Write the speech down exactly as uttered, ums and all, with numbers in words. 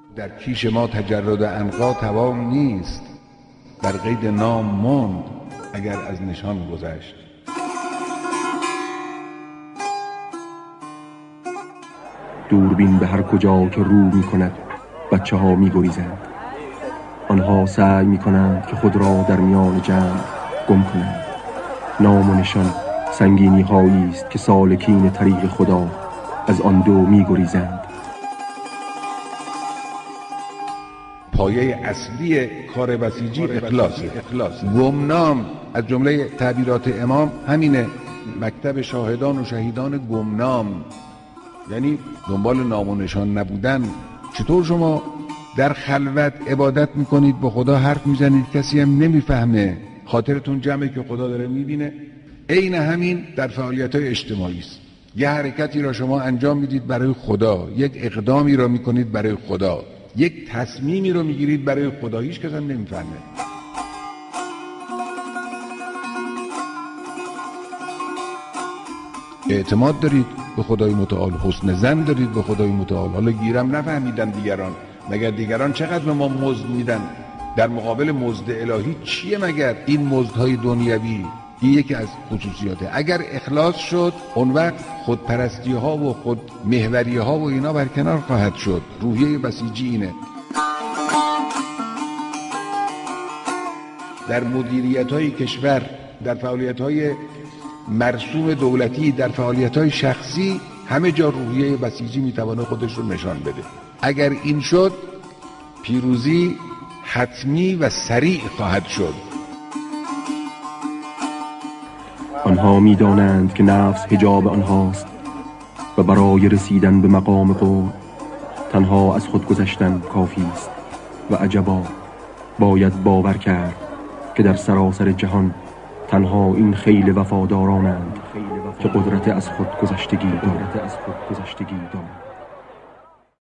در کیش ما تجرد عنقا توان نیست، در قید نام ماند اگر از نشان گذشت. دوربین به هر کجا که رو می کند بچه ها می گریزند. آنها سعی می کنند که خود را در میان جمع گم کنند. نام و نشان سنگینی هایی است که سالکین طریق خدا از آن دو می گریزند. پایه اصلی کار بسیجی اخلاصه. اخلاص گمنام از جمله تعبیرات امام همینه، مکتب شاهدان و شهیدان گمنام، یعنی دنبال نام و نشان نبودن. چطور شما در خلوت عبادت میکنید، با خدا حرف میزنید، کسی هم نمیفهمه، خاطرتون جمعه که خدا داره میبینه؟ عین همین در فعالیت‌های اجتماعی است. یه حرکتی را شما انجام میدید برای خدا، یک اقدامی را میکنید برای خدا، یک تصمیمی رو میگیرید برای خدا، هیچ کس هم نمیفهمه. اعتماد دارید به خدای متعال، حسن ظن دارید به خدای متعال. حالا گیرم نفهمیدن دیگران، مگر دیگران چقدر به ما مزد میدن؟ در مقابل مزد الهی چیه مگر این مزدهای دنیوی؟ این یکی از خصوصیاته. اگر اخلاص شد، اون وقت خودپرستی ها و خود محوری ها و اینا برکنار خواهد شد. روحیه بسیجی اینه. در مدیریت های کشور، در فعالیت های مرسوم دولتی، در فعالیت های شخصی، همه جا روحیه بسیجی میتوانه خودش رو نشان بده. اگر این شد، پیروزی حتمی و سریع خواهد شد. آنها می‌دانند که نفس حجاب آنهاست و برای رسیدن به مقام قرب تنها از خود گذشتن کافی است. و عجبا، باید باور کرد که در سراسر جهان تنها این خیل وفادارانند که قدرت از خود گذشتگی دارند.